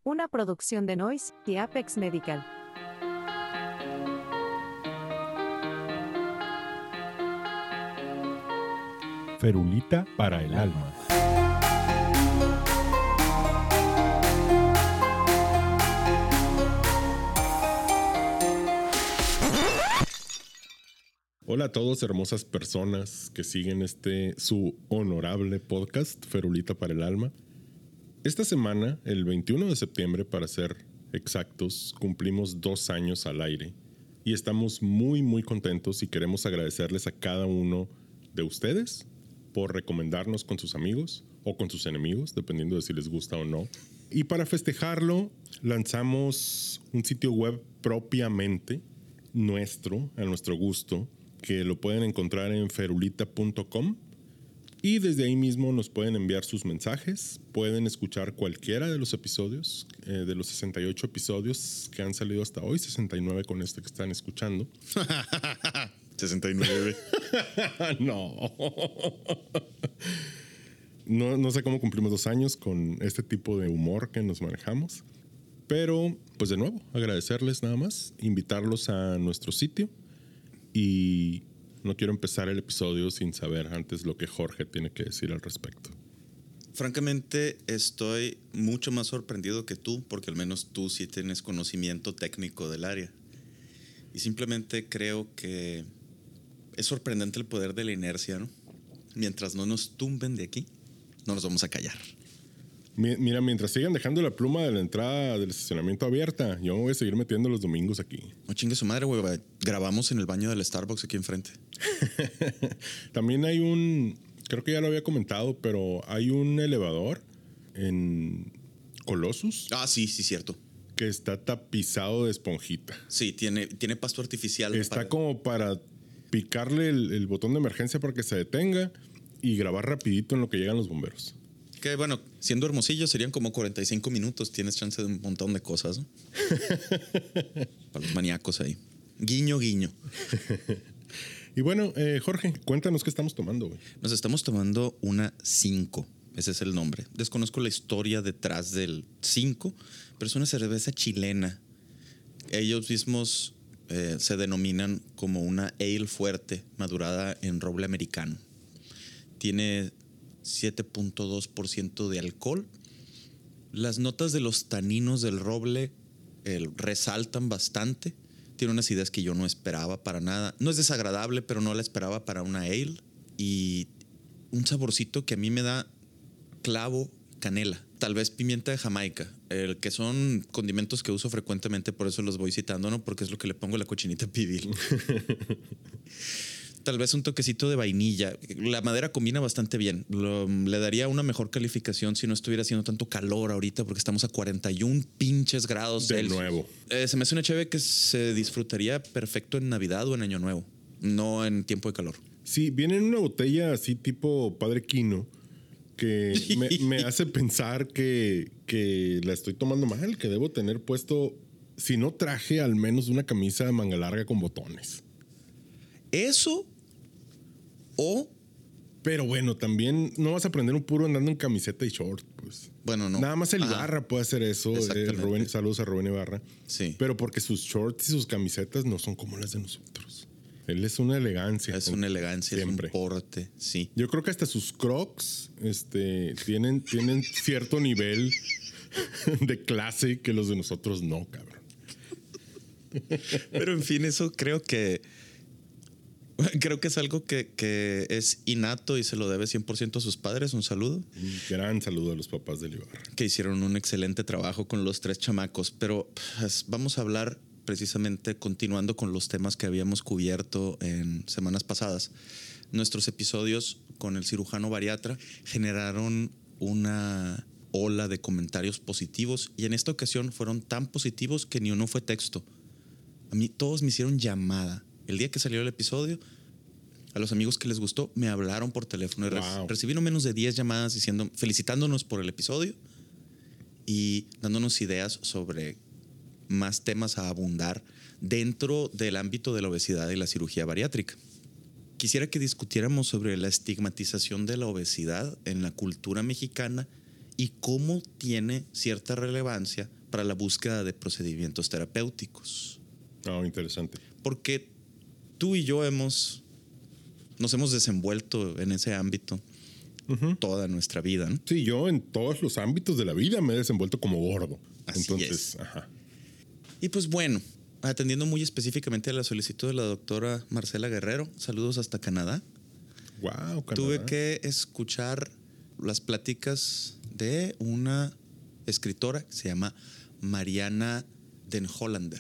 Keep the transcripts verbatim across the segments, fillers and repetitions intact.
Una producción de Noise y Apex Medical. Ferulita para el alma. Hola a todos, hermosas personas que siguen este su honorable podcast, Ferulita para el alma. Esta semana, el veintiuno de septiembre, para ser exactos, cumplimos dos años al aire y estamos muy muy contentos y queremos agradecerles a cada uno de ustedes por recomendarnos con sus amigos o con sus enemigos, dependiendo de si les gusta o no. Y para festejarlo, lanzamos un sitio web propiamente nuestro, a nuestro gusto, que lo pueden encontrar en ferulita punto com. Y desde ahí mismo nos pueden enviar sus mensajes, pueden escuchar cualquiera de los episodios, eh, de los sesenta y ocho episodios que han salido hasta hoy, sesenta y nueve con este que están escuchando. sesenta y nueve. No. no. No sé cómo cumplimos dos años con este tipo de humor que nos manejamos. Pero, pues de nuevo, agradecerles nada más, invitarlos a nuestro sitio y... no quiero empezar el episodio sin saber antes lo que Jorge tiene que decir al respecto. Francamente, estoy mucho más sorprendido que tú, porque al menos tú sí tienes conocimiento técnico del área. Y simplemente creo que es sorprendente el poder de la inercia, ¿no? Mientras no nos tumben de aquí, no nos vamos a callar. Mira, mientras sigan dejando la pluma de la entrada del estacionamiento abierta, yo me voy a seguir metiendo los domingos aquí. No chingue su madre, güey. Grabamos en el baño del Starbucks aquí enfrente. También hay un, creo que ya lo había comentado, pero hay un elevador en Colossus. Ah, sí, sí, cierto. Que está tapizado de esponjita. Sí, tiene, tiene pasto artificial. Está para... como para picarle el, el botón de emergencia para que se detenga y grabar rapidito en lo que llegan los bomberos. Que bueno, siendo Hermosillo serían como cuarenta y cinco minutos. Tienes chance de un montón de cosas, ¿no? Para los maníacos ahí. Guiño, guiño. Y bueno, eh, Jorge, cuéntanos qué estamos tomando, güey. Nos estamos tomando una cinco. Ese es el nombre. Desconozco la historia detrás del cinco, pero es una cerveza chilena. Ellos mismos eh, se denominan como una ale fuerte, madurada en roble americano. Tiene siete punto dos por ciento de alcohol. Las notas de los taninos del roble eh, resaltan bastante. Tiene unas ideas que yo no esperaba para nada. No es desagradable, pero no la esperaba para una ale. Y un saborcito que a mí me da clavo, canela, tal vez pimienta de Jamaica, el que son condimentos que uso frecuentemente, por eso los voy citando, ¿no? Porque es lo que le pongo a la cochinita pibil. Tal vez un toquecito de vainilla. La madera combina bastante bien. Lo, le daría una mejor calificación si no estuviera haciendo tanto calor ahorita, porque estamos a cuarenta y uno pinches grados de Celsius. nuevo. Eh, se me hace una cheve que se disfrutaría perfecto en Navidad o en Año Nuevo, no en tiempo de calor. Sí, viene en una botella así tipo Padre Quino, que me, me hace pensar que, que la estoy tomando mal, que debo tener puesto, si no traje, al menos una camisa de manga larga con botones. Eso o... Pero bueno, también no vas a aprender un puro andando en camiseta y short, pues. Bueno, no. Nada más el Ibarra Ajá. puede hacer eso. Eh, Rubén, saludos a Rubén Ibarra. Sí. Pero porque sus shorts y sus camisetas no son como las de nosotros. Él es una elegancia. Es una elegancia, siempre. Es un porte, sí. Yo creo que hasta sus crocs este, tienen, tienen cierto nivel de clase que los de nosotros no, cabrón. Pero en fin, eso creo que... Creo que es algo que, que es innato y se lo debe cien por ciento a sus padres. Un saludo. Un gran saludo a los papás de Ibarra. Que hicieron un excelente trabajo con los tres chamacos. Pero pues, vamos a hablar precisamente continuando con los temas que habíamos cubierto en semanas pasadas. Nuestros episodios con el cirujano bariatra generaron una ola de comentarios positivos y en esta ocasión fueron tan positivos que ni uno fue texto. A mí todos me hicieron llamada. El día que salió el episodio, a los amigos que les gustó me hablaron por teléfono. Wow. Recibí no menos de diez llamadas diciendo, felicitándonos por el episodio y dándonos ideas sobre más temas a abundar dentro del ámbito de la obesidad y la cirugía bariátrica. Quisiera que discutiéramos sobre la estigmatización de la obesidad en la cultura mexicana y cómo tiene cierta relevancia para la búsqueda de procedimientos terapéuticos. Ah, oh, interesante. Porque tú y yo hemos, nos hemos desenvuelto en ese ámbito uh-huh. toda nuestra vida, ¿no? Sí, yo en todos los ámbitos de la vida me he desenvuelto como gordo. Así Entonces, es. Ajá. Y pues bueno, atendiendo muy específicamente a la solicitud de la doctora Marcela Guerrero, saludos hasta Canadá. Wow, Canadá. Tuve que escuchar las pláticas de una escritora que se llama Mariana Den Hollander.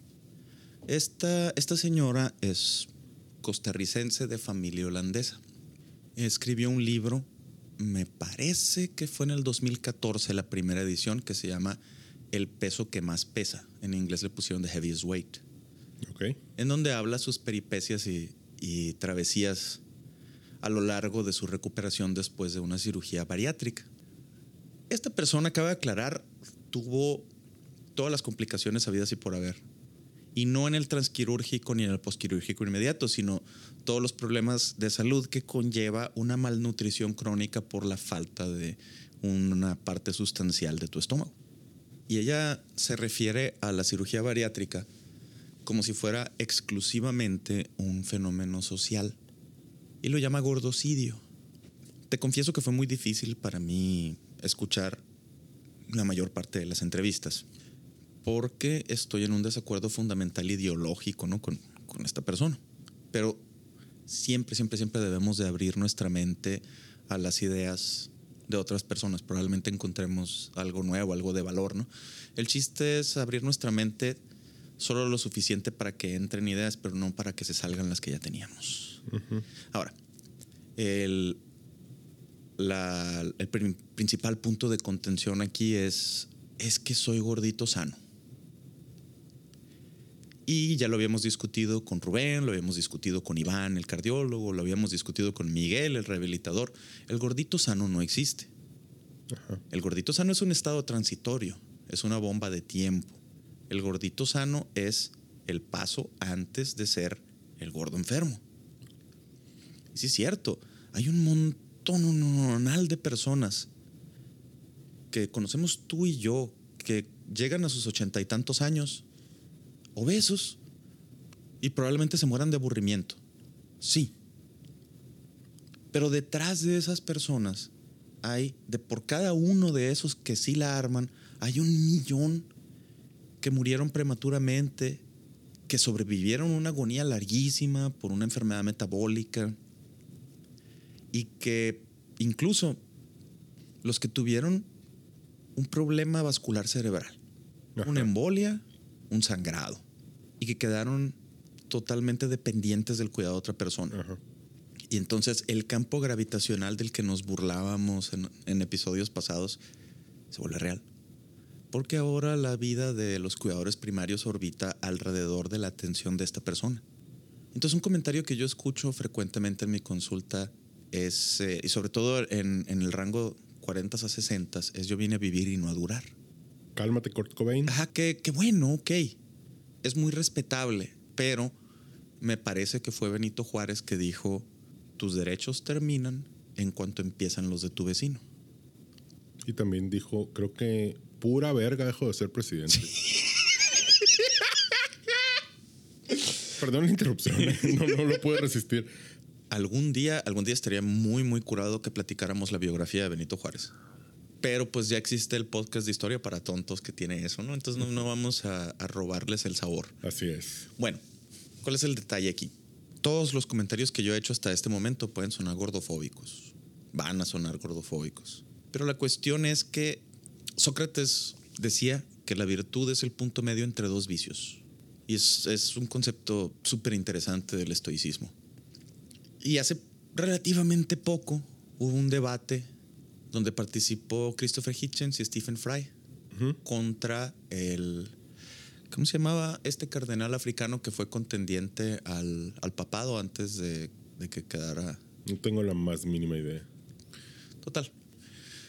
Esta, esta señora es costarricense de familia holandesa. Escribió un libro, me parece que fue en el dos mil catorce la primera edición, que se llama El peso que más pesa. En inglés le pusieron The Heaviest Weight. Okay. En donde habla sus peripecias y, y travesías a lo largo de su recuperación después de una cirugía bariátrica. Esta persona, acaba de aclarar, tuvo todas las complicaciones habidas y por haber. Y no en el transquirúrgico ni en el posquirúrgico inmediato, sino todos los problemas de salud que conlleva una malnutrición crónica por la falta de una parte sustancial de tu estómago. Y ella se refiere a la cirugía bariátrica como si fuera exclusivamente un fenómeno social. Y lo llama gordocidio. Te confieso que fue muy difícil para mí escuchar la mayor parte de las entrevistas, porque estoy en un desacuerdo fundamental ideológico, ¿no? con, con esta persona. Pero siempre, siempre, siempre debemos de abrir nuestra mente a las ideas de otras personas. Probablemente encontremos algo nuevo, algo de valor, ¿no? El chiste es abrir nuestra mente solo lo suficiente para que entren ideas, pero no para que se salgan las que ya teníamos. Uh-huh. Ahora, el, la, el pr- principal punto de contención aquí es, es que soy gordito sano. Y ya lo habíamos discutido con Rubén, lo habíamos discutido con Iván, el cardiólogo, lo habíamos discutido con Miguel, el rehabilitador. El gordito sano no existe. Ajá. El gordito sano es un estado transitorio, es una bomba de tiempo. El gordito sano es el paso antes de ser el gordo enfermo. Y sí es cierto, hay un montón de personas que conocemos tú y yo que llegan a sus ochenta y tantos años obesos y probablemente se mueran de aburrimiento. Sí. Pero detrás de esas personas hay, de por cada uno de esos que sí la arman, hay un millón que murieron prematuramente, que sobrevivieron una agonía larguísima por una enfermedad metabólica y que incluso los que tuvieron un problema vascular cerebral, Ajá. una embolia, un sangrado, y que quedaron totalmente dependientes del cuidado de otra persona. Ajá. Y entonces el campo gravitacional del que nos burlábamos en, en episodios pasados se vuelve real. Porque ahora la vida de los cuidadores primarios orbita alrededor de la atención de esta persona. Entonces un comentario que yo escucho frecuentemente en mi consulta es, eh, y sobre todo en, en el rango cuarenta a sesenta, es: yo vine a vivir y no a durar. Cálmate, Kurt Cobain. Ajá, que, que bueno, ok. Es muy respetable, pero me parece que fue Benito Juárez que dijo: tus derechos terminan en cuanto empiezan los de tu vecino. Y también dijo, creo que pura verga dejó de ser presidente. Perdón la interrupción, no, no lo puedo resistir. Algún día, algún día estaría muy, muy curado que platicáramos la biografía de Benito Juárez. Pero pues ya existe el podcast de Historia para Tontos que tiene eso, ¿no? Entonces no, no vamos a, a robarles el sabor. Así es. Bueno, ¿cuál es el detalle aquí? Todos los comentarios que yo he hecho hasta este momento pueden sonar gordofóbicos. Van a sonar gordofóbicos. Pero la cuestión es que Sócrates decía que la virtud es el punto medio entre dos vicios. Y es, es un concepto súper interesante del estoicismo. Y hace relativamente poco hubo un debate donde participó Christopher Hitchens y Stephen Fry uh-huh. contra el, ¿cómo se llamaba? Este cardenal africano que fue contendiente al, al papado antes de, de que quedara. No tengo la más mínima idea. Total.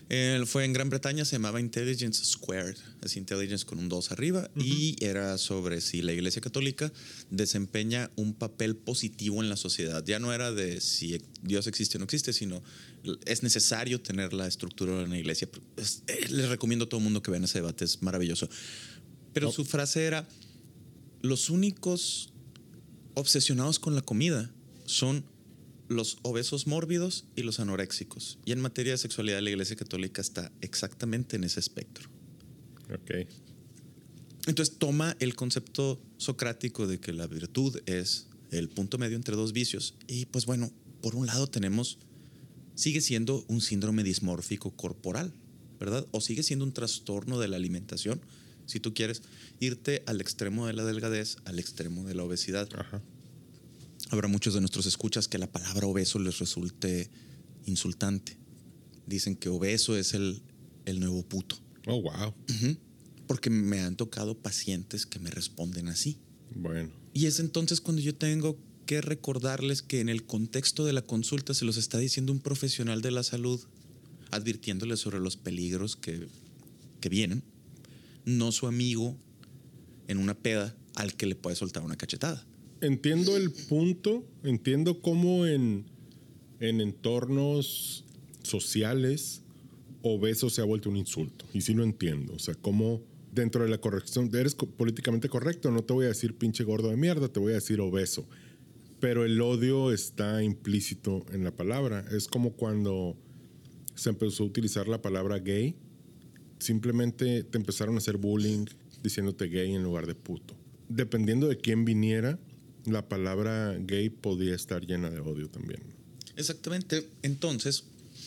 Eh, fue en Gran Bretaña, se llamaba Intelligence Squared, es Intelligence con un dos arriba, uh-huh. y era sobre si la Iglesia Católica desempeña un papel positivo en la sociedad. Ya no era de si Dios existe o no existe, sino es necesario tener la estructura de la Iglesia. Es, eh, les recomiendo a todo el mundo que vean ese debate, es maravilloso. Pero oh. su frase era, los únicos obsesionados con la comida son los obesos mórbidos y los anoréxicos. Y en materia de sexualidad, la Iglesia Católica está exactamente en ese espectro. Ok. Entonces toma el concepto socrático de que la virtud es el punto medio entre dos vicios. Y pues bueno, por un lado tenemos, sigue siendo un síndrome dismórfico corporal, ¿verdad? O sigue siendo un trastorno de la alimentación, si tú quieres irte al extremo de la delgadez, al extremo de la obesidad. Ajá. Habrá muchos de nuestros escuchas que la palabra obeso les resulte insultante. Dicen que obeso es el, el nuevo puto. Oh, wow. Uh-huh. Porque me han tocado pacientes que me responden así. Bueno. Y es entonces cuando yo tengo que recordarles que en el contexto de la consulta se los está diciendo un profesional de la salud, advirtiéndoles sobre los peligros que, que vienen, no su amigo en una peda al que le puede soltar una cachetada. Entiendo el punto, entiendo cómo en, en entornos sociales obeso se ha vuelto un insulto. Y sí lo entiendo. O sea, cómo dentro de la corrección, eres políticamente correcto, no te voy a decir pinche gordo de mierda, te voy a decir obeso. Pero el odio está implícito en la palabra. Es como cuando se empezó a utilizar la palabra gay. Simplemente te empezaron a hacer bullying diciéndote gay en lugar de puto. Dependiendo de quién viniera, la palabra gay podía estar llena de odio también. Exactamente. Entonces,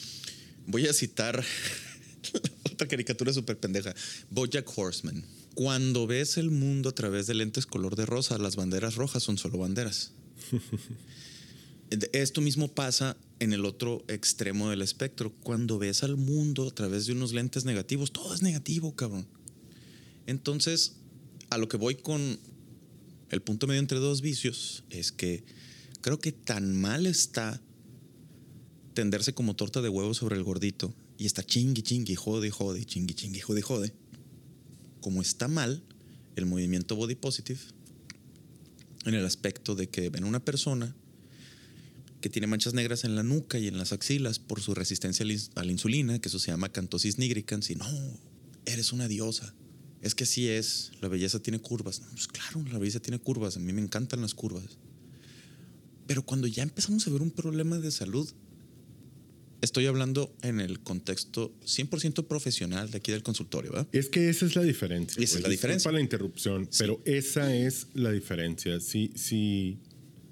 voy a citar otra caricatura súper pendeja. BoJack Horseman. Cuando ves el mundo a través de lentes color de rosa, las banderas rojas son solo banderas. Esto mismo pasa en el otro extremo del espectro. Cuando ves al mundo a través de unos lentes negativos, todo es negativo, cabrón. Entonces, a lo que voy con el punto medio entre dos vicios es que creo que tan mal está tenderse como torta de huevo sobre el gordito y está chingui, chingui, jode, jode, chingui, chingui, jode, jode. Como está mal el movimiento body positive en el aspecto de que ven una persona que tiene manchas negras en la nuca y en las axilas por su resistencia a la insulina, que eso se llama acantosis nigricans, y no, eres una diosa. Es que sí es, la belleza tiene curvas. No, pues claro, la belleza tiene curvas, a mí me encantan las curvas. Pero cuando ya empezamos a ver un problema de salud, estoy hablando en el contexto cien por ciento profesional de aquí del consultorio, ¿verdad? Es que esa es la diferencia. Esa es la diferencia. Para la interrupción, sí. Pero esa es la diferencia. Si, si,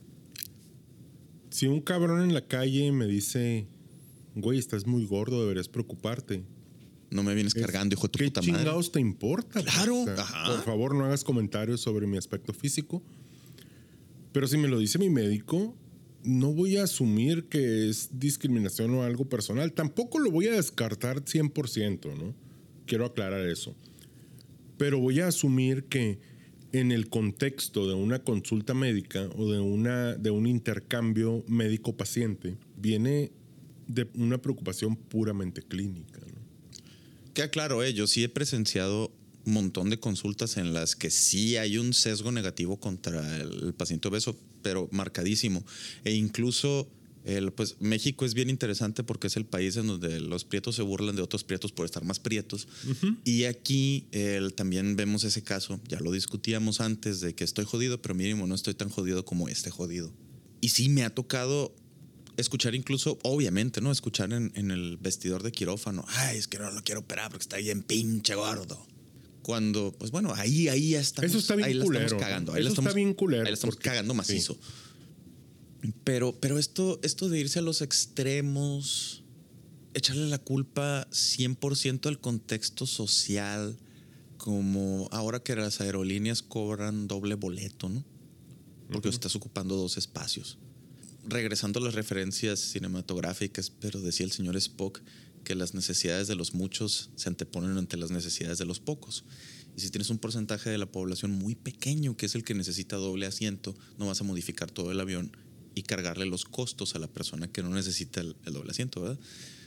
si un cabrón en la calle me dice, güey, estás muy gordo, deberías preocuparte. No me vienes cargando, hijo de tu puta madre. ¿Qué chingados te importa? Claro. O sea, ajá. Por favor, no hagas comentarios sobre mi aspecto físico. Pero si me lo dice mi médico, no voy a asumir que es discriminación o algo personal. Tampoco lo voy a descartar cien por ciento, ¿no? Quiero aclarar eso. Pero voy a asumir que en el contexto de una consulta médica o de, una, de un intercambio médico-paciente, viene de una preocupación puramente clínica, ¿no? Queda claro, eh, yo sí he presenciado un montón de consultas en las que sí hay un sesgo negativo contra el, el paciente obeso, pero marcadísimo. E incluso el, pues, México es bien interesante porque es el país en donde los prietos se burlan de otros prietos por estar más prietos. Uh-huh. Y aquí el, también vemos ese caso, ya lo discutíamos antes, de que estoy jodido, pero mínimo no estoy tan jodido como este jodido. Y sí me ha tocado escuchar incluso, obviamente, ¿no? Escuchar en, en el vestidor de quirófano, ay, es que no lo quiero operar porque está bien pinche gordo. Cuando, pues bueno, ahí, ahí ya estamos. Eso está bien ahí la culero. estamos cagando. Ahí Eso la estamos, está bien culero. Ahí la estamos porque, cagando macizo. Sí. Pero, pero esto, esto de irse a los extremos, echarle la culpa cien por ciento al contexto social, como ahora que las aerolíneas cobran doble boleto, ¿no? Porque uh-huh. estás ocupando dos espacios. Regresando a las referencias cinematográficas, pero decía el señor Spock que las necesidades de los muchos se anteponen ante las necesidades de los pocos. Y si tienes un porcentaje de la población muy pequeño, que es el que necesita doble asiento, no vas a modificar todo el avión y cargarle los costos a la persona que no necesita el, el doble asiento, ¿verdad?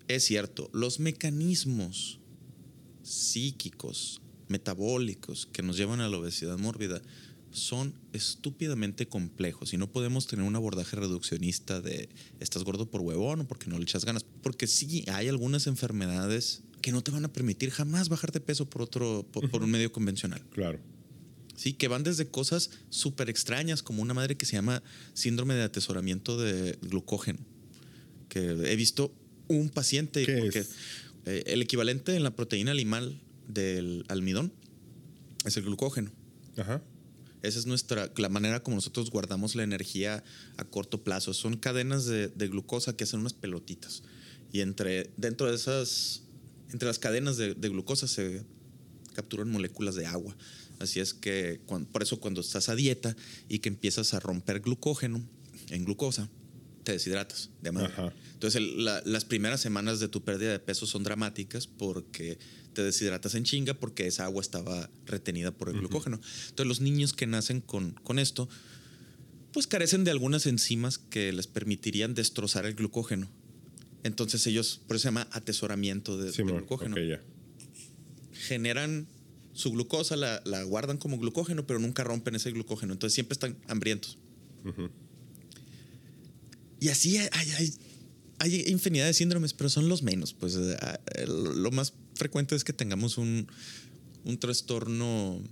es cierto, los mecanismos psíquicos, metabólicos que nos llevan a la obesidad mórbida son estúpidamente complejos y no podemos tener un abordaje reduccionista de estás gordo por huevón o porque no le echas ganas, porque sí hay algunas enfermedades que no te van a permitir jamás bajar de peso por otro por, uh-huh. por un medio convencional. Claro. Sí, que van desde cosas súper extrañas como una madre que se llama síndrome de atesoramiento de glucógeno, que he visto un paciente ¿Qué porque es? Eh, el equivalente en la proteína animal del almidón es el glucógeno. Ajá. Esa es nuestra, la manera como nosotros guardamos la energía a corto plazo. Son cadenas de, de glucosa que hacen unas pelotitas. Y entre, dentro de esas, entre las cadenas de, de glucosa se capturan moléculas de agua. Así es que, cuando, por eso cuando estás a dieta y que empiezas a romper glucógeno en glucosa, te deshidratas de madre. Ajá. Entonces, el, la, las primeras semanas de tu pérdida de peso son dramáticas porque te deshidratas en chinga porque esa agua estaba retenida por el uh-huh. glucógeno. Entonces, los niños que nacen con, con esto, pues carecen de algunas enzimas que les permitirían destrozar el glucógeno. Entonces, ellos, por eso se llama atesoramiento de, sí, de glucógeno. Okay, yeah. Generan su glucosa, la, la guardan como glucógeno, pero nunca rompen ese glucógeno. Entonces, siempre están hambrientos. Uh-huh. Y así hay, hay, hay infinidad de síndromes, pero son los menos. Pues lo más frecuente es que tengamos un, un trastorno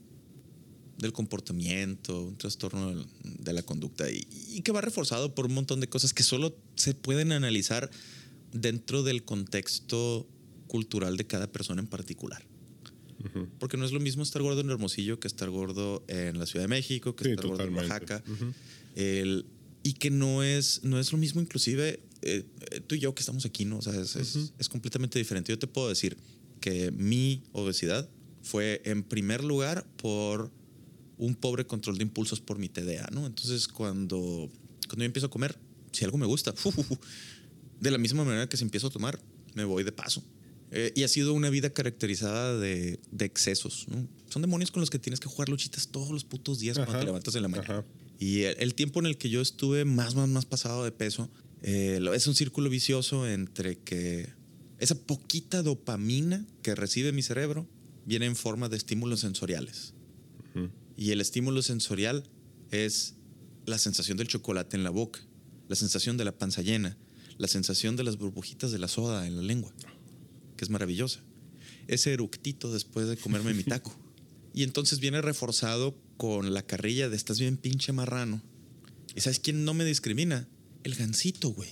del comportamiento, un trastorno de la conducta y, y que va reforzado por un montón de cosas que solo se pueden analizar dentro del contexto cultural de cada persona en particular. Uh-huh. Porque no es lo mismo estar gordo en Hermosillo que estar gordo en la Ciudad de México, que sí, estar totalmente. gordo en Oaxaca. Uh-huh. El... Y que no es, no es lo mismo, inclusive eh, tú y yo que estamos aquí, ¿no? O sea, es, uh-huh. es, es completamente diferente. Yo te puedo decir que mi obesidad fue en primer lugar por un pobre control de impulsos por mi T D A, ¿no? Entonces, cuando, cuando yo empiezo a comer, si algo me gusta, uh, uh, uh, de la misma manera que si empiezo a tomar, me voy de paso. Eh, y ha sido una vida caracterizada de, de excesos, ¿no? Son demonios con los que tienes que jugar luchitas todos los putos días. Ajá. Cuando te levantas en la mañana. Ajá. Y el, el tiempo en el que yo estuve más, más, más pasado de peso, eh, es un círculo vicioso entre que esa poquita dopamina que recibe mi cerebro viene en forma de estímulos sensoriales. Uh-huh. Y el estímulo sensorial es la sensación del chocolate en la boca, la sensación de la panza llena, la sensación de las burbujitas de la soda en la lengua, que es maravillosa. Ese eructito después de comerme mi taco. Y entonces viene reforzado con la carrilla de estás bien pinche marrano. ¿Y sabes quién no me discrimina? El gansito, güey.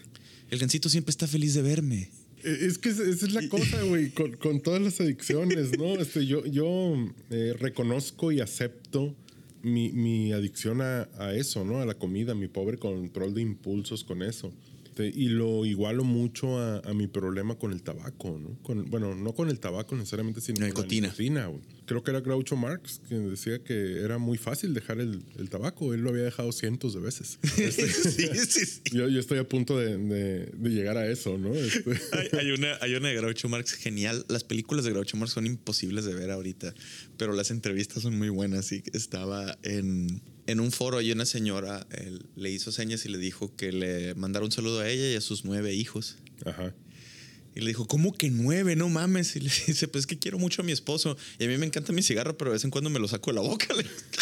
El gansito siempre está feliz de verme. Es que esa es la cosa, güey, con, con todas las adicciones, ¿no? Este, yo yo eh, reconozco y acepto mi, mi adicción a, a eso, ¿no? A la comida, mi pobre control de impulsos con eso. Y lo igualo mucho a, a mi problema con el tabaco, ¿no? Con, bueno, no con el tabaco necesariamente, sino no, con nicotina. la nicotina, güey. Creo que era Groucho Marx quien decía que era muy fácil dejar el, el tabaco. Él lo había dejado cientos de veces. Este, sí, sí, sí. Yo, yo estoy a punto de, de, de llegar a eso, ¿no? Este. Hay, hay, una, hay una de Groucho Marx genial. Las películas de Groucho Marx son imposibles de ver ahorita, pero las entrevistas son muy buenas. Y estaba en... En un foro y una señora él, le hizo señas y le dijo que le mandara un saludo a ella y a sus nueve hijos. Ajá. Y le dijo, ¿cómo que nueve? No mames. Y le dice, pues es que quiero mucho a mi esposo. Y a mí me encanta mi cigarro, pero de vez en cuando me lo saco de la boca.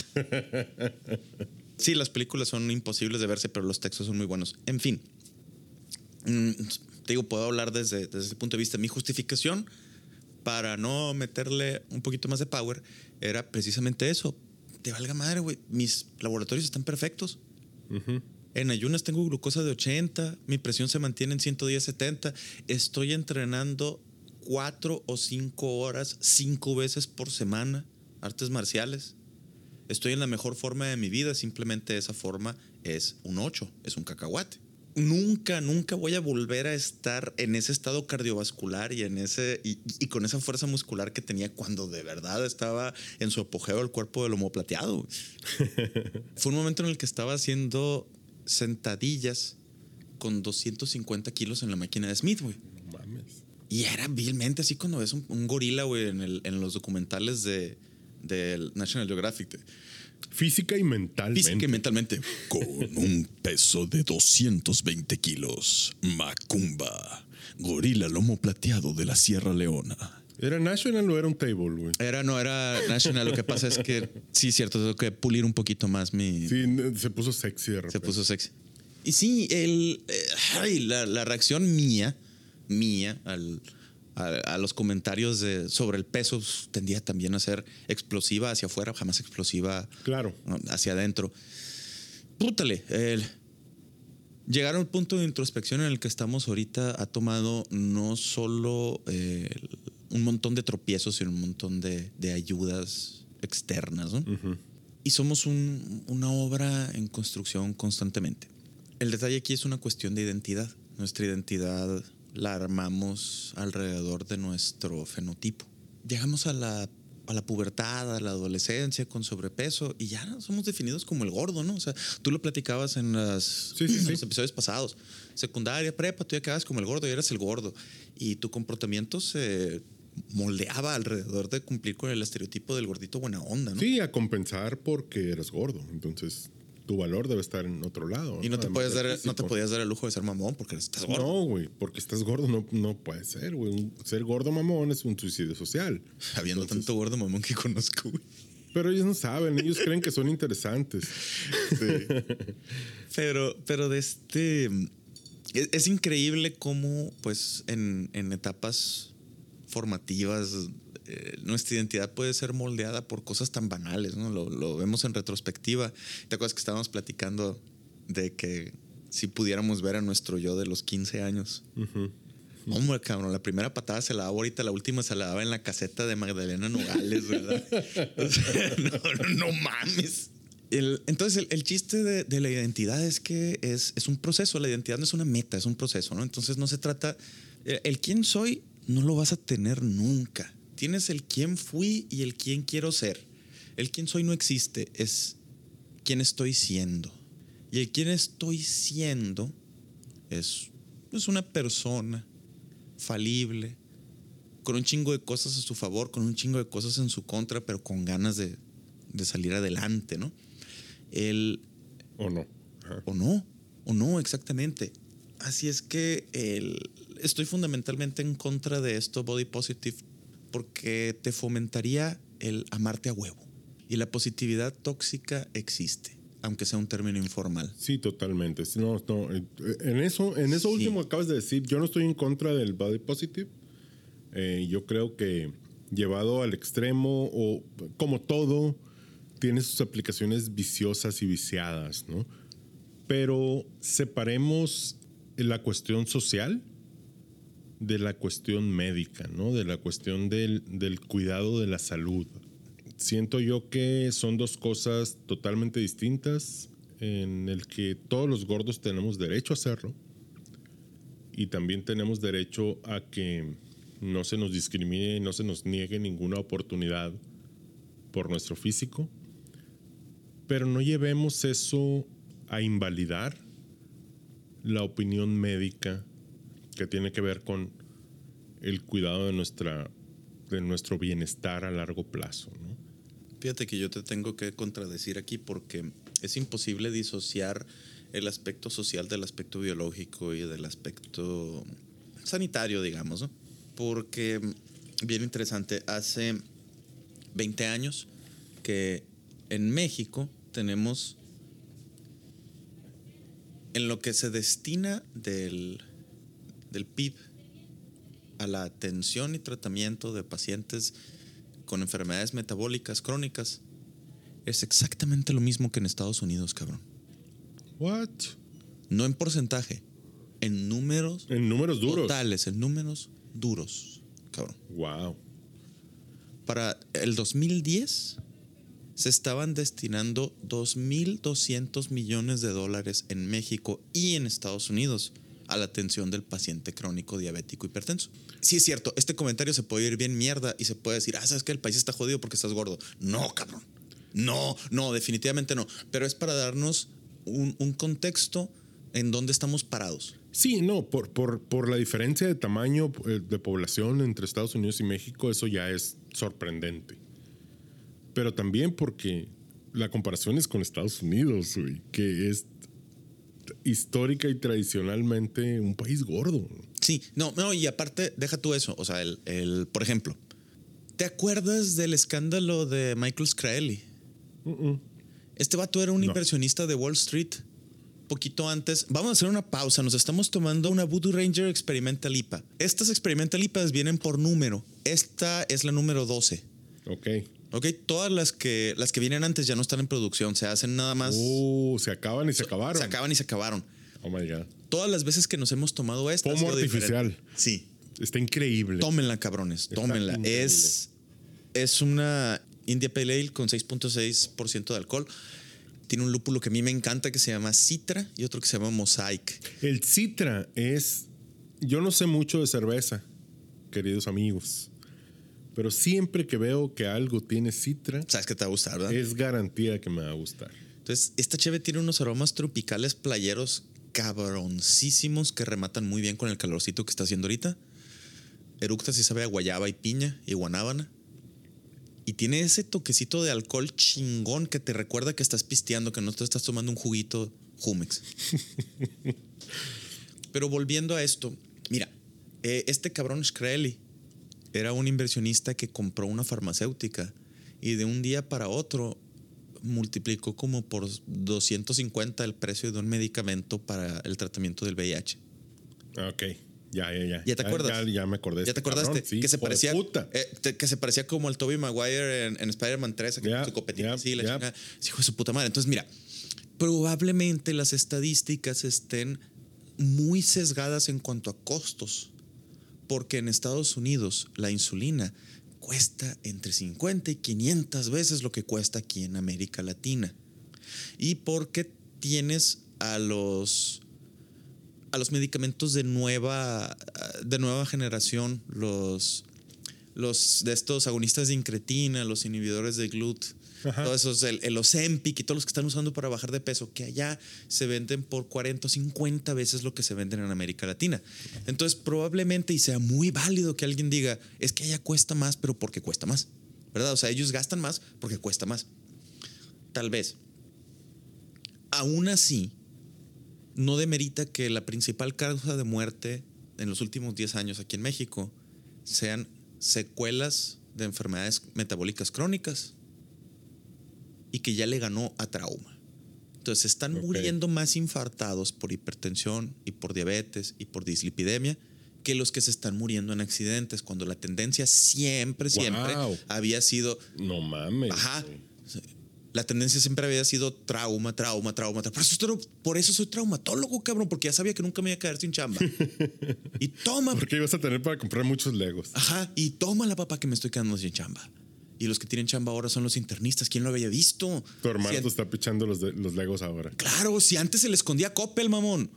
Sí, las películas son imposibles de verse, pero los textos son muy buenos. En fin, te digo, puedo hablar desde, desde ese punto de vista. Mi justificación para no meterle un poquito más de power era precisamente eso. Te valga madre, güey. Mis laboratorios están perfectos. Uh-huh. En ayunas tengo glucosa de ochenta, mi presión se mantiene en ciento diez, setenta. Estoy entrenando cuatro o cinco horas, cinco veces por semana, artes marciales. Estoy en la mejor forma de mi vida, simplemente esa forma es un ocho, es un cacahuate. Nunca, nunca voy a volver a estar en ese estado cardiovascular y, en ese, y, y con esa fuerza muscular que tenía cuando de verdad estaba en su apogeo el cuerpo del Lomo Plateado. Fue un momento en el que estaba haciendo sentadillas con doscientos cincuenta kilos en la máquina de Smith, güey. No mames. Y era vilmente así cuando ves un, un gorila, güey, en, el, en los documentales de, del National Geographic. De, Física y mentalmente. Física y mentalmente. Con un peso de doscientos veinte kilos, Macumba gorila lomo plateado de la Sierra Leona. ¿Era National o era un table, güey? Era, no, era National. Lo que pasa es que, sí, cierto, tengo que pulir un poquito más mi... Sí, se puso sexy de repente. Se puso sexy. Y sí, el, eh, ay, la, la reacción mía, mía, al, a, a los comentarios de, sobre el peso pues, tendía también a ser explosiva hacia afuera, jamás explosiva claro. hacia adentro. Pútale, el... Llegar a un punto de introspección en el que estamos ahorita ha tomado no solo eh, un montón de tropiezos, sino un montón de, de ayudas externas, ¿no? Uh-huh. Y somos un, una obra en construcción constantemente. El detalle aquí es una cuestión de identidad. Nuestra identidad la armamos alrededor de nuestro fenotipo. Llegamos a la a la pubertad, a la adolescencia con sobrepeso y ya somos definidos como el gordo, ¿no? O sea, tú lo platicabas en, las, sí, sí, en sí. los episodios pasados. Secundaria, prepa, tú ya quedabas como el gordo y eras el gordo. Y tu comportamiento se moldeaba alrededor de cumplir con el estereotipo del gordito buena onda, ¿no? Sí, a compensar porque eres gordo. Entonces, tu valor debe estar en otro lado. Y no, ¿no? te, puedes dar, no te podías dar el lujo de ser mamón porque estás gordo. No, güey, porque estás gordo no, no puede ser, güey. Ser gordo mamón es un suicidio social. Habiendo Entonces, tanto gordo mamón que conozco, güey. Pero ellos no saben, ellos creen que son interesantes. Sí. Pero, pero de este... Es, es increíble cómo, pues, en, en etapas formativas... Eh, nuestra identidad puede ser moldeada por cosas tan banales, ¿no? Lo, lo vemos en retrospectiva. ¿Te acuerdas que estábamos platicando de que si pudiéramos ver a nuestro yo de los quince años? Uh-huh. Hombre, cabrón, la primera patada se la daba ahorita, la última se la daba en la caseta de Magdalena Nogales, ¿verdad? O sea, no, no mames. El, entonces, el, el chiste de, de la identidad es que es, es un proceso. La identidad no es una meta, es un proceso, ¿no? Entonces, no se trata... El, el quién soy no lo vas a tener nunca. Tienes el quién fui y el quién quiero ser. El quién soy no existe, es quién estoy siendo. Y el quién estoy siendo es, es una persona falible, con un chingo de cosas a su favor, con un chingo de cosas en su contra, pero con ganas de, de salir adelante, ¿no? El, o no. Ajá. O no, o no, exactamente. Así es que el, estoy fundamentalmente en contra de esto, body positive, porque te fomentaría el amarte a huevo. Y la positividad tóxica existe, aunque sea un término informal. Sí, totalmente. No, no, en eso, en eso sí. último acabas de decir, yo no estoy en contra del body positive. Eh, yo creo que llevado al extremo, o como todo, tiene sus aplicaciones viciosas y viciadas, ¿no? Pero separemos la cuestión social de la cuestión médica, ¿no? De la cuestión del, del cuidado de la salud. Siento yo que son dos cosas totalmente distintas en el que todos los gordos tenemos derecho a hacerlo y también tenemos derecho a que no se nos discrimine y no se nos niegue ninguna oportunidad por nuestro físico, pero no llevemos eso a invalidar la opinión médica que tiene que ver con el cuidado de, nuestra, de nuestro bienestar a largo plazo, ¿no? Fíjate que yo te tengo que contradecir aquí porque es imposible disociar el aspecto social del aspecto biológico y del aspecto sanitario, digamos, ¿no? Porque, bien interesante, hace veinte años que en México tenemos, en lo que se destina del... del P I B a la atención y tratamiento de pacientes con enfermedades metabólicas crónicas es exactamente lo mismo que en Estados Unidos, cabrón. What? No en porcentaje, en números, en números duros, totales, en números duros, cabrón. Wow. Para el dos mil diez se estaban destinando dos mil doscientos millones de dólares en México y en Estados Unidos a la atención del paciente crónico diabético hipertenso. Sí, es cierto, este comentario se puede ir bien mierda y se puede decir, ah, ¿sabes qué? El país está jodido porque estás gordo. No, cabrón. No, no, definitivamente no. Pero es para darnos un, un contexto en donde estamos parados. Sí, no, por, por, por la diferencia de tamaño de población entre Estados Unidos y México, eso ya es sorprendente. Pero también porque la comparación es con Estados Unidos, güey, que es histórica y tradicionalmente un país gordo. Sí, no, no, y aparte, deja tú eso. O sea, el, el por ejemplo, ¿te acuerdas del escándalo de Michael Scrieli? Uh-uh. Este vato era un No. inversionista de Wall Street. Poquito antes, vamos a hacer una pausa. Nos estamos tomando una Voodoo Ranger Experimental I P A. Estas Experimental I P As vienen por número. Esta es la número doce. Ok. Ok, todas las que, las que vienen antes ya no están en producción. Se hacen nada más. Uh, se acaban y se acabaron. Se acaban y se acabaron. Oh my God. Todas las veces que nos hemos tomado esta. Pomo ha sido artificial. diferente. Sí. Está increíble. Tómenla, cabrones. Está Tómenla. increíble. Es, es una India Pale Ale con seis punto seis por ciento de alcohol. Tiene un lúpulo que a mí me encanta que se llama Citra y otro que se llama Mosaic. El Citra es... Yo no sé mucho de cerveza, queridos amigos. Pero siempre que veo que algo tiene Citra, Sabes que te va a gustar, ¿verdad? es garantía que me va a gustar. Entonces, esta cheve tiene unos aromas tropicales playeros cabroncísimos que rematan muy bien con el calorcito que está haciendo ahorita. Eructa si sabe a guayaba y piña y guanábana. Y tiene ese toquecito de alcohol chingón que te recuerda que estás pisteando, que no te estás tomando un juguito Jumex. Pero volviendo a esto, mira, eh, este cabrón Scrieli era un inversionista que compró una farmacéutica y de un día para otro multiplicó como por doscientos cincuenta el precio de un medicamento para el tratamiento del V I H. Ok. Ya, ya, ya. ¿Ya te acuerdas? Ya, ya me acordé. ¿Ya te acordaste? Sí, que se hijo de parecía puta. eh, te- que se parecía como el Tobey Maguire en, en Spider-Man tres, aquí Ya, con su copetita ya, así, la ya. chingada. Sí, hijo de su puta madre. Entonces, mira, probablemente las estadísticas estén muy sesgadas en cuanto a costos, porque en Estados Unidos la insulina cuesta entre cincuenta y quinientas veces lo que cuesta aquí en América Latina. Y porque tienes a los a los medicamentos de nueva de nueva generación, los los de estos agonistas de incretina, los inhibidores de G L U T, Ajá. todos esos, el, el Ozempic y todos los que están usando para bajar de peso, que allá se venden por cuarenta o cincuenta veces lo que se venden en América Latina. Entonces, probablemente, y sea muy válido que alguien diga, es que allá cuesta más, pero porque cuesta más, ¿verdad? O sea, ellos gastan más porque cuesta más. Tal vez. Aún así, no demerita que la principal causa de muerte en los últimos diez años aquí en México sean secuelas de enfermedades metabólicas crónicas y que ya le ganó a trauma. Entonces están Ok. muriendo más infartados por hipertensión y por diabetes y por dislipidemia que los que se están muriendo en accidentes, cuando la tendencia siempre, siempre Wow. había sido, No mames. ajá, güey. la tendencia siempre había sido trauma, trauma, trauma. trauma. Por eso, estoy- por eso soy traumatólogo, cabrón, porque ya sabía que nunca me iba a quedar sin chamba. Y toma, Porque ibas a tener para comprar muchos Legos. ajá, y toma la papá que me estoy quedando sin chamba. Y los que tienen chamba ahora son los internistas. ¿Quién lo había visto? Tu hermano Si an- te está pichando los, de- los Legos ahora. Claro, si antes se le escondía Coppel, mamón.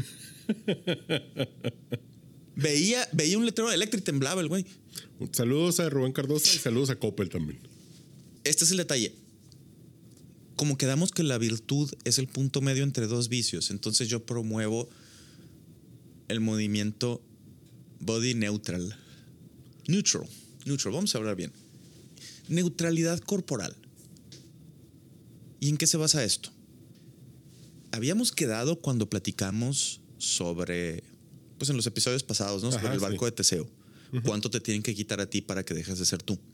veía, veía un letrero de Electra y temblaba el güey. Saludos a Rubén Cardosa y saludos a Coppel también. Este es el detalle. Como quedamos que la virtud es el punto medio entre dos vicios, entonces yo promuevo el movimiento body neutral. Neutral. Neutral, vamos a hablar bien. Neutralidad corporal. ¿Y en qué se basa esto? Habíamos quedado cuando platicamos sobre, pues en los episodios pasados, ¿no? Sobre Ajá, el barco sí. de Teseo. ¿Cuánto te tienen que quitar a ti para que dejes de ser tú?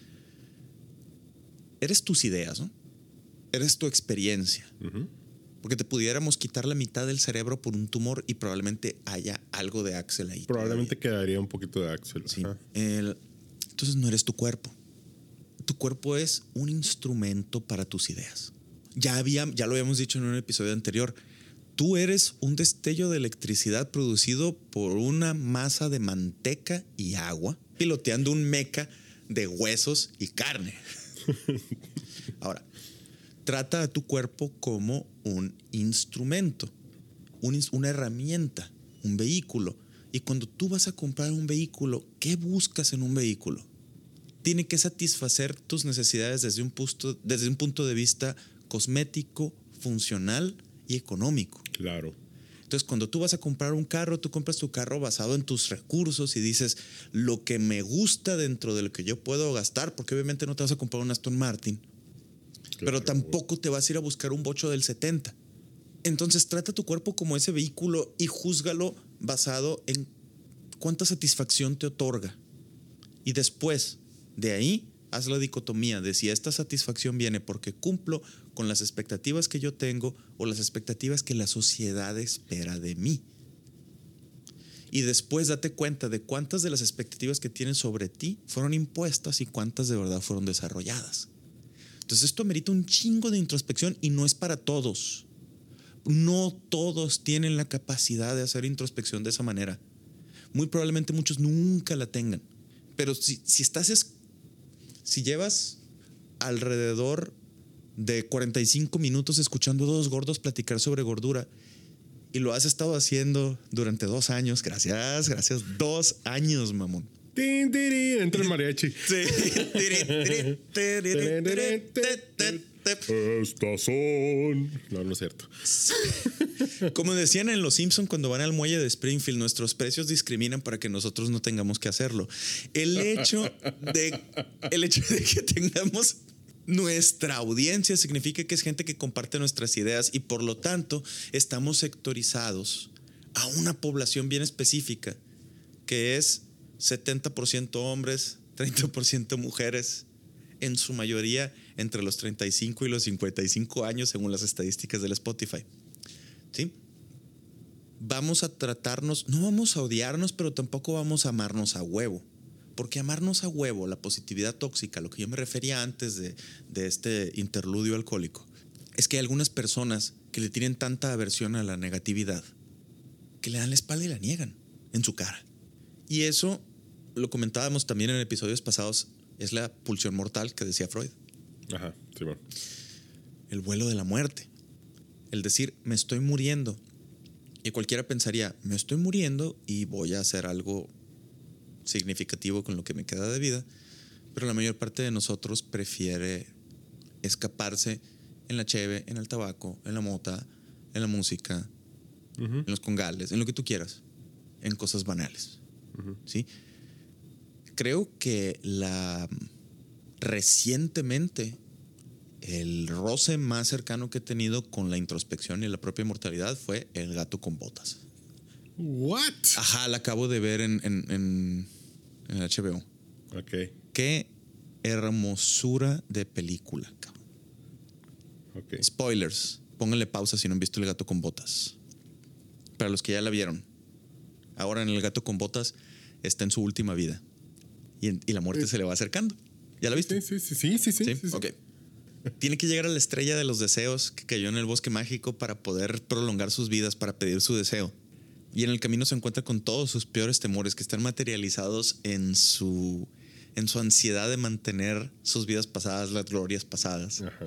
Eres tus ideas, ¿no? Eres tu experiencia. Ujú. Porque te pudiéramos quitar la mitad del cerebro por un tumor y probablemente haya algo de Axel ahí. Probablemente todavía. quedaría un poquito de Axel. Sí. Ajá. El- entonces no eres tu cuerpo. Tu cuerpo es un instrumento para tus ideas. Ya, había, ya lo habíamos dicho en un episodio anterior. Tú eres un destello de electricidad producido por una masa de manteca y agua, piloteando un meca de huesos y carne. Ahora, trata a tu cuerpo como un instrumento, un ins- una herramienta, un vehículo. Y cuando tú vas a comprar un vehículo, ¿qué buscas en un vehículo? Tiene que satisfacer tus necesidades desde un punto, desde un punto de vista cosmético, funcional y económico. Claro. Entonces, cuando tú vas a comprar un carro, tú compras tu carro basado en tus recursos y dices lo que me gusta dentro de lo que yo puedo gastar, porque obviamente no te vas a comprar un Aston Martin, pero Claro. tampoco te vas a ir a buscar un bocho del setenta. Entonces, trata tu cuerpo como ese vehículo y júzgalo basado en cuánta satisfacción te otorga. Y después de ahí, haz la dicotomía de si esta satisfacción viene porque cumplo con las expectativas que yo tengo o las expectativas que la sociedad espera de mí. Y después date cuenta de cuántas de las expectativas que tienes sobre ti fueron impuestas y cuántas de verdad fueron desarrolladas. Entonces esto amerita un chingo de introspección y no es para todos. No todos tienen la capacidad de hacer introspección de esa manera. Muy probablemente muchos nunca la tengan. Pero si, si estás, es, si llevas alrededor de cuarenta y cinco minutos escuchando a dos gordos platicar sobre gordura y lo has estado haciendo durante dos años, gracias, gracias, dos años, mamón. Tin, tiri, entra el mariachi. Estas son. No, no es cierto. Como decían en Los Simpson cuando van al muelle de Springfield, nuestros precios discriminan para que nosotros no tengamos que hacerlo. El hecho de, el hecho de que tengamos nuestra audiencia significa que es gente que comparte nuestras ideas y por lo tanto estamos sectorizados a una población bien específica que es setenta por ciento hombres, treinta por ciento mujeres, en su mayoría entre los treinta y cinco y los cincuenta y cinco años según las estadísticas del Spotify. ¿Sí? Vamos a tratarnos, no vamos a odiarnos, pero tampoco vamos a amarnos a huevo. Porque amarnos a huevo, la positividad tóxica, lo que yo me refería antes de, de este interludio alcohólico, es que hay algunas personas que le tienen tanta aversión a la negatividad que le dan la espalda y la niegan en su cara. Y eso lo comentábamos también en episodios pasados, es la pulsión mortal que decía Freud. Ajá, sí, bueno. El vuelo de la muerte. El decir, me estoy muriendo. Y cualquiera pensaría, me estoy muriendo y voy a hacer algo significativo con lo que me queda de vida. Pero la mayor parte de nosotros prefiere escaparse en la cheve, en el tabaco, en la mota, en la música, uh-huh. en los congales, en lo que tú quieras, en cosas banales. Uh-huh. ¿Sí? Creo que la recientemente el roce más cercano que he tenido con la introspección y la propia mortalidad fue El gato con botas. What? Ajá, la acabo de ver en, en, en, en H B O. Ok. Qué hermosura de película, cabrón. Okay. Spoilers. Pónganle pausa si no han visto El gato con botas. Para los que ya la vieron. Ahora en El gato con botas está en su última vida. Y, en, y la muerte sí. se le va acercando. ¿Ya la viste? Sí, sí, sí, sí, sí, sí, ¿Sí? sí, sí. Ok. Tiene que llegar a la estrella de los deseos que cayó en el bosque mágico para poder prolongar sus vidas, para pedir su deseo. Y en el camino se encuentra con todos sus peores temores que están materializados en su, en su ansiedad de mantener sus vidas pasadas, las glorias pasadas. Ajá.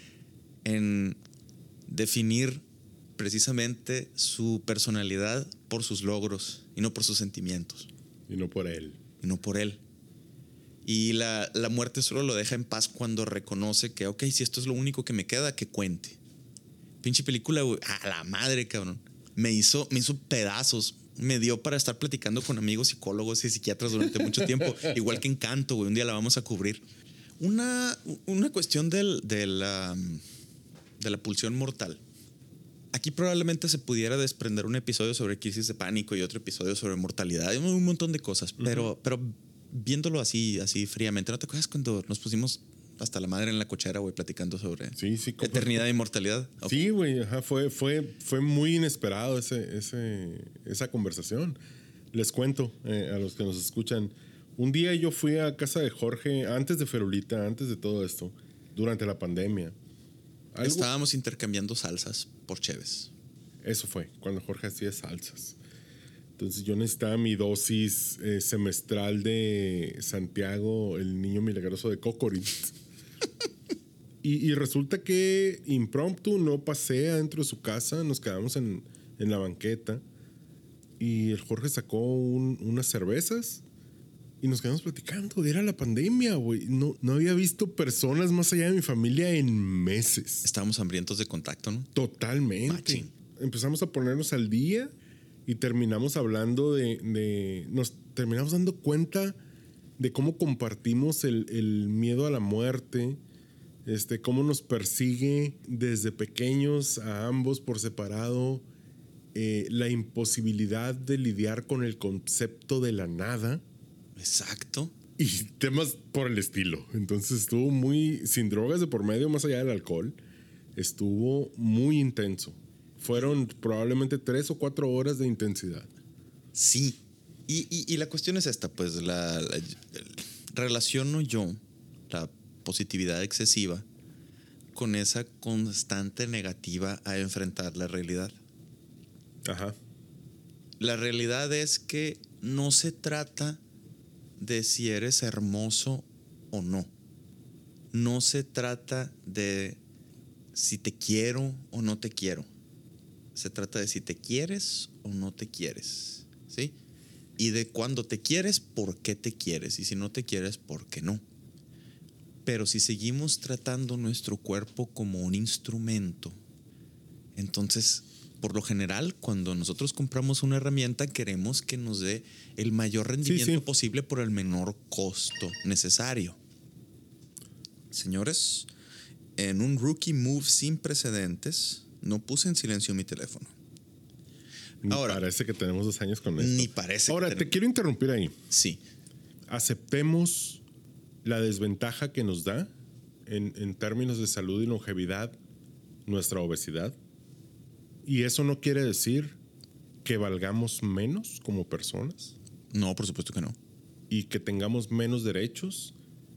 En definir precisamente su personalidad por sus logros y no por sus sentimientos. Y no por él. Y no por él. Y la, la muerte solo lo deja en paz cuando reconoce que, ok, si esto es lo único que me queda, que cuente. Pinche película, güey, a la madre, cabrón. Me hizo, me hizo pedazos. Me dio para estar platicando con amigos psicólogos y psiquiatras durante mucho tiempo. Igual que Encanto, güey. Un día la vamos a cubrir. Una, una cuestión del, de, la, de la pulsión mortal. Aquí probablemente se pudiera desprender un episodio sobre crisis de pánico y otro episodio sobre mortalidad. Un montón de cosas. Uh-huh. Pero, pero viéndolo así, así fríamente, ¿no te acuerdas cuando nos pusimos hasta la madre en la cochera, güey, platicando sobre sí, sí, eternidad e inmortalidad? Okay. Sí, güey, ajá, fue, fue, fue muy inesperado ese, ese, esa conversación. Les cuento eh, a los que nos escuchan. Un día yo fui a casa de Jorge, antes de Ferulita, antes de todo esto, durante la pandemia. ¿Algo? Estábamos intercambiando salsas por cheves. Eso fue, cuando Jorge hacía salsas. Entonces yo necesitaba mi dosis eh, semestral de Santiago, el niño milagroso de Cocorit. y, y resulta que impromptu no pasé adentro de su casa, nos quedamos en, en la banqueta y el Jorge sacó un, unas cervezas y nos quedamos platicando. Era la pandemia, güey. No, no había visto personas más allá de mi familia en meses. Estábamos hambrientos de contacto, ¿no? Totalmente. Machín. Empezamos a ponernos al día y terminamos hablando de, de... Nos terminamos dando cuenta de cómo compartimos el, el miedo a la muerte, este, cómo nos persigue desde pequeños a ambos por separado eh, la imposibilidad de lidiar con el concepto de la nada. Exacto. Y temas por el estilo. Entonces estuvo muy, sin drogas de por medio, más allá del alcohol, estuvo muy intenso. Fueron probablemente tres o cuatro horas de intensidad. Sí. Y, y, y la cuestión es esta, pues la, la, relaciono yo la positividad excesiva con esa constante negativa a enfrentar la realidad. Ajá. La realidad es que no se trata de si eres hermoso o no. No se trata de si te quiero o no te quiero. Se trata de si te quieres o no te quieres, ¿sí? Y de cuando te quieres, por qué te quieres. Y si no te quieres, por qué no. Pero si seguimos tratando nuestro cuerpo como un instrumento, entonces, por lo general, cuando nosotros compramos una herramienta, queremos que nos dé el mayor rendimiento sí, sí. posible por el menor costo necesario. Señores, en un rookie move sin precedentes, no puse en silencio mi teléfono. Ni Ahora, parece que tenemos dos años con esto. Ni parece. Ahora, que te quiero interrumpir ahí. Sí. Aceptemos la desventaja que nos da en, en términos de salud y longevidad nuestra obesidad. Y eso no quiere decir que valgamos menos como personas. No, por supuesto que no. Y que tengamos menos derechos,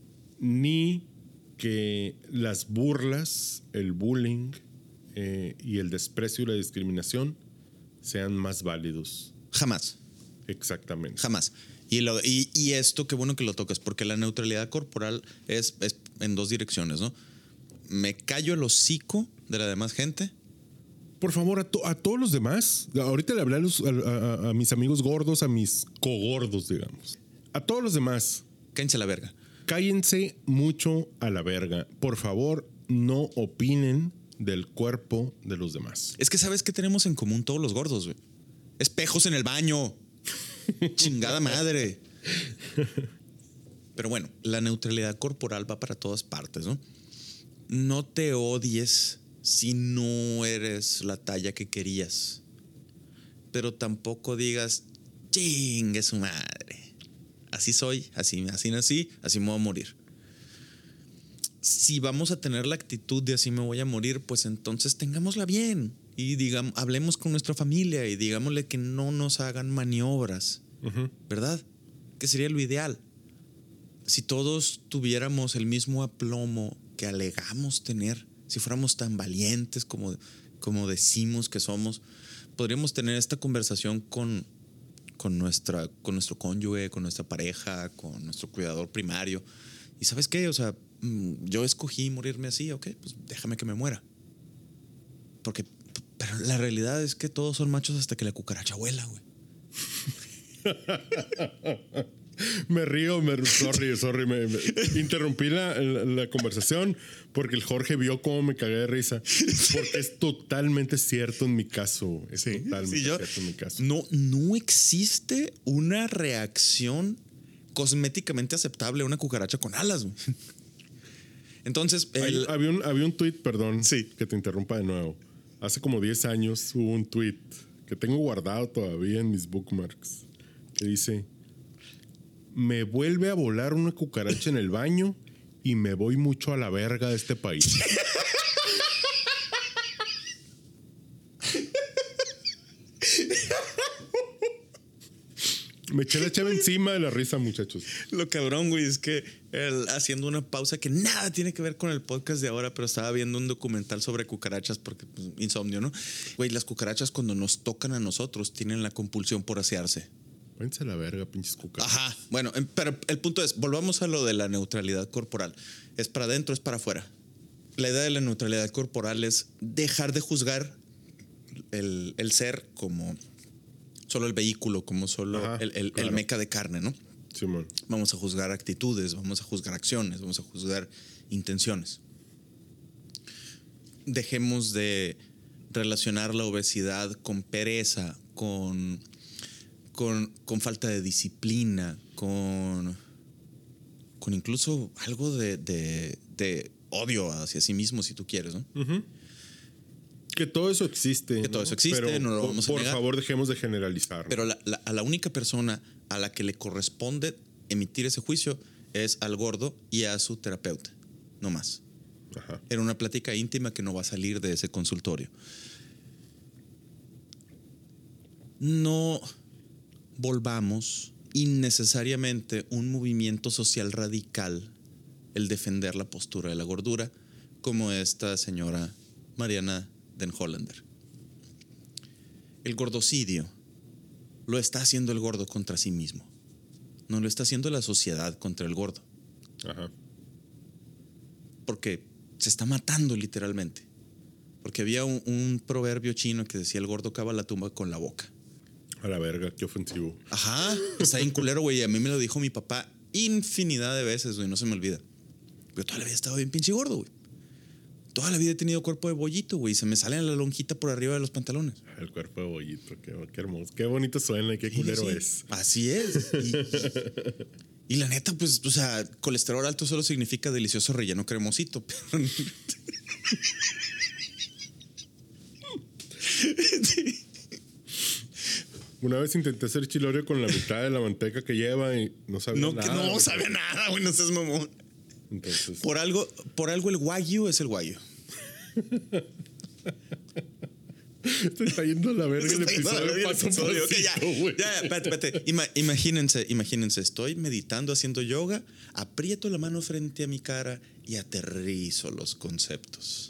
ni que las burlas, el bullying eh, y el desprecio y la discriminación sean más válidos. Jamás. Exactamente. Jamás. Y, lo, y, y esto, qué bueno que lo tocas, porque la neutralidad corporal es, es en dos direcciones, ¿no? Me callo el hocico de la demás gente. Por favor, a, to, a todos los demás. Ahorita le hablé a, los, a, a, a mis amigos gordos, a mis cogordos, digamos. A todos los demás. Cállense a la verga. Cállense mucho a la verga. Por favor, no opinen del cuerpo de los demás. Es que ¿sabes qué tenemos en común todos los gordos, güey? Espejos en el baño. Chingada madre. Pero bueno, la neutralidad corporal va para todas partes, ¿no? No te odies si no eres la talla que querías. Pero tampoco digas, chingue su madre. Así soy, así, así nací, así me voy a morir. Si vamos a tener la actitud de así me voy a morir, pues entonces tengámosla bien. Y digamos, hablemos con nuestra familia y digámosle que no nos hagan maniobras. Uh-huh. ¿Verdad? Que sería lo ideal. Si todos tuviéramos el mismo aplomo que alegamos tener, si fuéramos tan valientes como, como decimos que somos, podríamos tener esta conversación con, con, nuestra, con nuestro cónyuge, con nuestra pareja, con nuestro cuidador primario. ¿Y sabes qué? O sea, yo escogí morirme así, ok, pues déjame que me muera. Porque, pero la realidad es que todos son machos hasta que la cucaracha vuela, güey. Me río, me, sorry, sorry, me, me interrumpí la, la, la conversación porque el Jorge vio cómo me cagué de risa. Porque es totalmente cierto en mi caso. Es sí, totalmente sí, yo, cierto en mi caso. No, no existe una reacción cosméticamente aceptable a una cucaracha con alas, güey. Entonces, el... Hay, había, un, había un tweet, perdón, sí. que te interrumpa de nuevo. Hace como diez años hubo un tweet que tengo guardado todavía en mis bookmarks que dice: me vuelve a volar una cucaracha en el baño y me voy mucho a la verga de este país. Me eché la chava encima de la risa, muchachos. Lo cabrón, güey, es que él, haciendo una pausa que nada tiene que ver con el podcast de ahora, pero estaba viendo un documental sobre cucarachas porque pues, insomnio, ¿no? Güey, las cucarachas cuando nos tocan a nosotros tienen la compulsión por asearse. Váyanse a la verga, pinches cucarachas. Ajá, bueno, pero el punto es, volvamos a lo de la neutralidad corporal. ¿Es para adentro, es para afuera? La idea de la neutralidad corporal es dejar de juzgar el, el ser como solo el vehículo, como solo Ajá, el, el, claro. el meca de carne, ¿no? Sí, man. Vamos a juzgar actitudes, vamos a juzgar acciones, vamos a juzgar intenciones. Dejemos de relacionar la obesidad con pereza, con... Con, con falta de disciplina, con, con incluso algo de, de, de odio hacia sí mismo, si tú quieres, ¿no? Uh-huh. Que todo eso existe. Que todo ¿no? eso existe, Pero, no lo por- vamos a Por negar. favor, dejemos de generalizar. Pero la, la- a la única persona a la que le corresponde emitir ese juicio es al gordo y a su terapeuta, no más. Ajá. Era una plática íntima que no va a salir de ese consultorio. No volvamos innecesariamente un movimiento social radical el defender la postura de la gordura, como esta señora Mariana Den Hollander. El gordocidio lo está haciendo el gordo contra sí mismo. No lo está haciendo la sociedad contra el gordo. Ajá. Porque se está matando literalmente. Porque había un, un proverbio chino que decía: el gordo cava la tumba con la boca. A la verga, qué ofensivo. Ajá, está bien culero, güey. A mí me lo dijo mi papá infinidad de veces, güey, no se me olvida. Yo toda la vida he estado bien pinche gordo, güey. Toda la vida he tenido cuerpo de bollito, güey. Se me sale la lonjita por arriba de los pantalones. El cuerpo de bollito, qué, qué hermoso. Qué bonito suena y qué Sí, culero sí. es. Así es. Y, y- y la neta, pues, o sea, colesterol alto solo significa delicioso relleno cremosito. Pero Una vez intenté hacer chilorio con la mitad de la manteca que lleva y no sabía no, nada. que no güey. sabe nada, güey, no seas mamón. Entonces, Por algo, por algo el guayu es el guayu. se está yendo a la verga el Se está yendo a la episodio. verga el Paso a episodio. Ok, ya, pasito, güey. ya, ya, espérate, espérate. Ima- imagínense, imagínense, estoy meditando, haciendo yoga, aprieto la mano frente a mi cara y aterrizo los conceptos.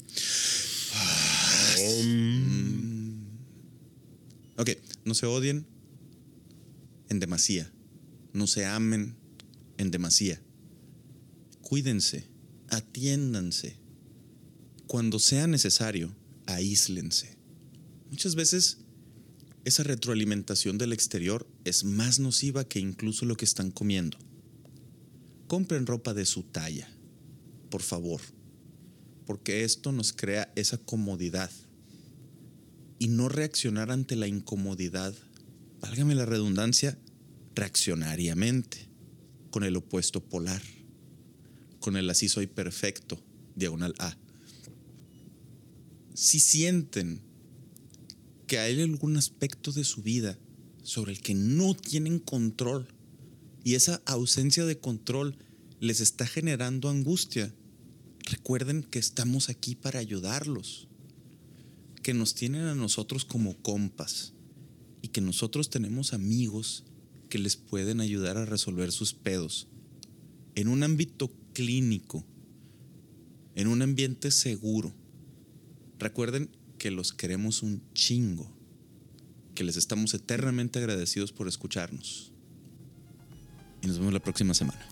Um, Ok, no se odien en demasía. No se amen en demasía. Cuídense, atiéndanse. Cuando sea necesario, aíslense. Muchas veces esa retroalimentación del exterior es más nociva que incluso lo que están comiendo. Compren ropa de su talla, por favor, porque esto nos crea esa comodidad. Y no reaccionar ante la incomodidad, válgame la redundancia, reaccionariamente, con el opuesto polar, con el así soy perfecto, diagonal A. Si sienten que hay algún aspecto de su vida sobre el que no tienen control y esa ausencia de control les está generando angustia, recuerden que estamos aquí para ayudarlos, que nos tienen a nosotros como compas y que nosotros tenemos amigos que les pueden ayudar a resolver sus pedos en un ámbito clínico, en un ambiente seguro. Recuerden que los queremos un chingo, que les estamos eternamente agradecidos por escucharnos. Y nos vemos la próxima semana.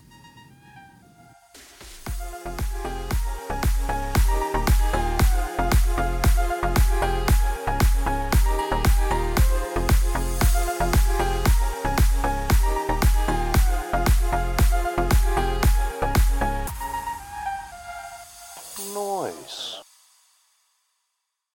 Noise.